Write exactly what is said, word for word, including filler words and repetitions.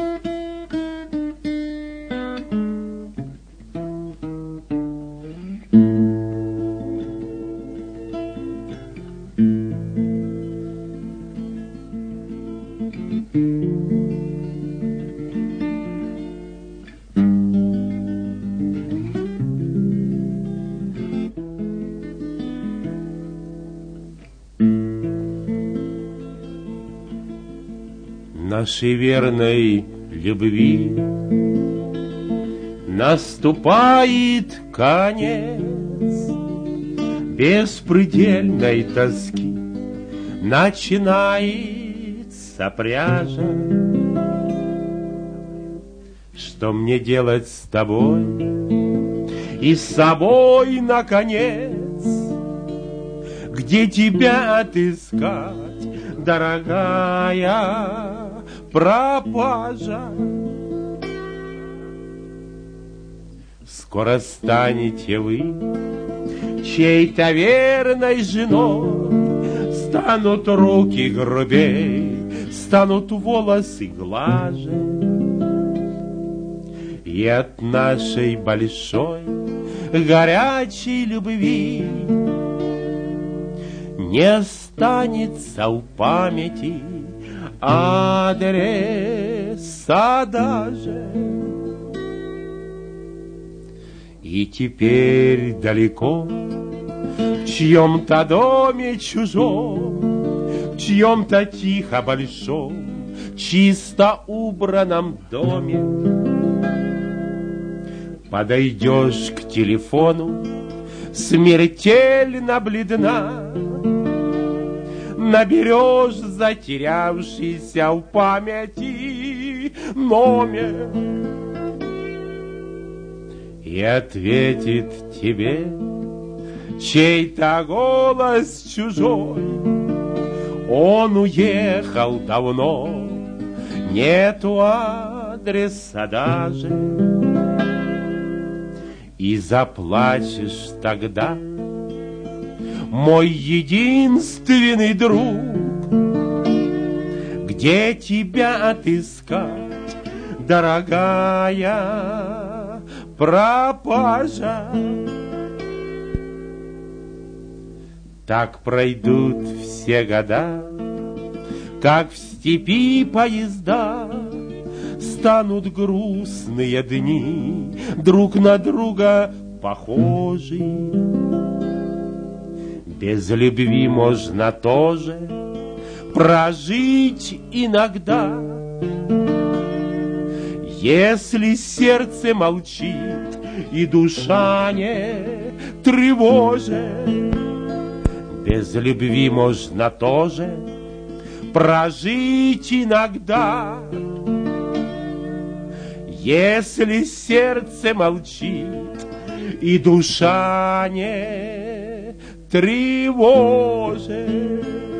Нашей верной любви наступает конец, беспредельной тоски начинается пряжа. Что мне делать с тобой и с собой, наконец? Где тебя отыскать, дорогая пропажа? Скоро станете вы чьей-то верной женой, станут руки грубей, станут волосы глаже, и от нашей большой горячей любви не останется в памяти адреса даже. И теперь далеко, в чьем-то доме чужом, в чьем-то тихо большом, чисто убранном доме, подойдешь к телефону, смертельно бледна, наберешь затерявшийся в памяти номер, и ответит тебе чей-то голос чужой: он уехал давно, нету адреса даже. И заплачешь тогда, мой единственный друг, где тебя отыскать, дорогая пропажа? Так пройдут все года, как в степи поезда, станут грустные дни, друг на друга похожи. Без любви можно тоже прожить иногда, если сердце молчит и душа не тревожит. Без любви можно тоже прожить иногда, если сердце молчит и душа не тревожит.